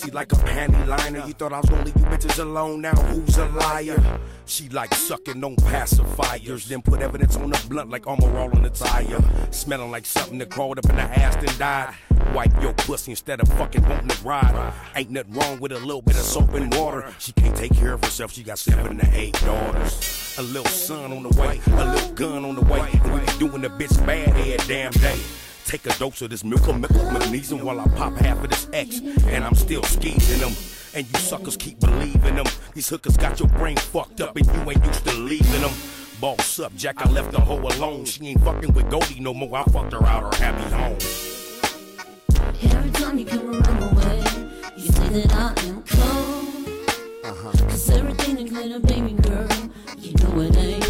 pussy like a panty liner. You thought I was gonna leave you bitches alone, now who's a liar? She like sucking on pacifiers, then put evidence on the blunt like armor all on the tire. Smelling like something that crawled up in the ass and died. Wipe your pussy instead of fucking wanting to ride. Ain't nothing wrong with a little bit of soap and water. She can't take care of herself, she got 7 to 8 daughters. A little son on the way, a little gun on the way. And we be doing the bitch bad every damn day. Take a dose of this milk magnesium while I pop half of this X. And I'm still skeezing them. And you suckers keep believing them. These hookers got your brain fucked up and you ain't used to leaving them. Boss up, Jack, I left the hoe alone. She ain't fucking with Goldie no more, I fucked her out her happy home. Every time you come around my way, you say that I am cold. Cause everything that glitter, baby girl, you know it ain't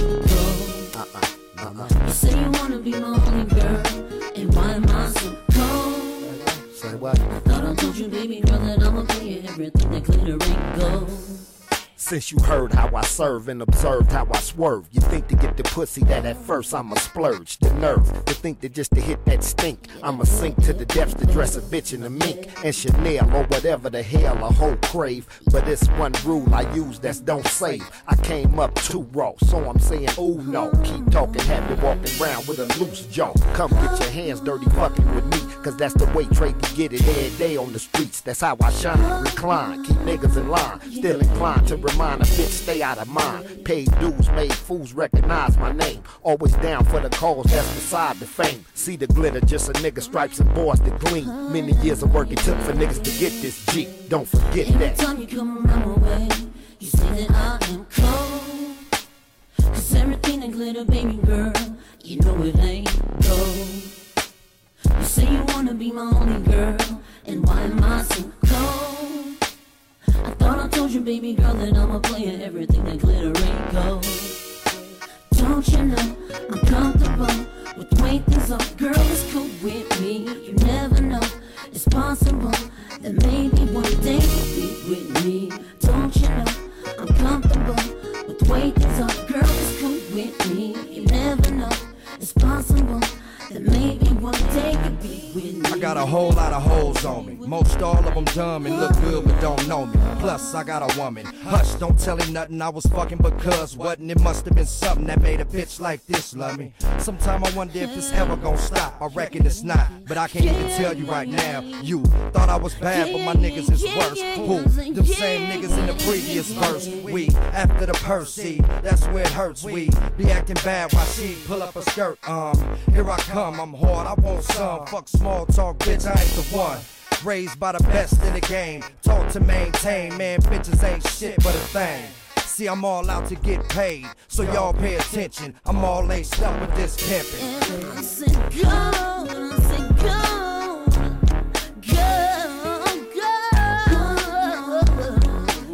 gold. You say you wanna be my only girl, and why am I so cold? Say what? I thought I told you, baby girl, that I'ma pay you everything that glitter ain't gold. Since you heard how I serve and observed how I swerve, you think to get the pussy that at first I'ma splurge. The nerve to think that just to hit that stink, I'ma sink to the depths to dress a bitch in a mink and Chanel or whatever the hell a hoe crave. But it's one rule I use that's don't save. I came up too raw, so I'm saying ooh no. Keep talking, have you walking around with a loose jaw. Come get your hands dirty fucking with me, cause that's the way Trey can get it every day on the streets. That's how I shine, recline, keep niggas in line, still inclined to remind a bitch stay out of mind. Paid dues, made fools recognize my name. Always down for the cause that's beside the fame. See the glitter, just a nigga, stripes and boys that gleam. Many years of work it took for niggas to get this G. Don't forget Every that. Every time you come around my way, you say that I am cold. Cause everything that glitter, baby girl, you know it ain't gold. You say you wanna be my only girl, and why am I so cold? I thought I told you, baby girl, that I'm a player, everything that glitter ain't gold. Don't you know I'm comfortable with the way things are? Girl, it's cool with me. You never know, it's possible that maybe one day you'll be with me. Don't you know I'm comfortable with the way things are? Girl, it's cool with me. You never know, it's possible that maybe one day you'll be with me. I got a whole lot of hoes on me. Most all of them dumb and look good but don't know me. Plus I got a woman. Hush, don't tell him nothing. I was fucking because wasn't. It must have been something that made a bitch like this love me. Sometime I wonder if it's ever gonna stop. I reckon it's not, but I can't even tell you right now. You thought I was bad, but my niggas is worse. Who? Them same niggas in the previous verse. We after the purse, see, that's where it hurts. We be acting bad while she pull up a skirt. Here I come, I'm hard, I want some. Fuck small talk, bitch, I ain't the one. Raised by the best in the game, taught to maintain. Man, bitches ain't shit but a thing. See, I'm all out to get paid, so y'all pay attention. I'm all laced up with this pimpin'. And I said go, and I said go, go, go.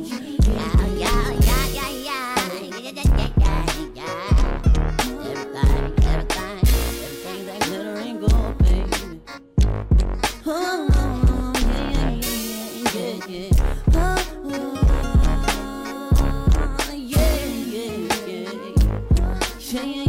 Everything that glitter ain't gold, baby. Oh, yeah. Oh, yeah.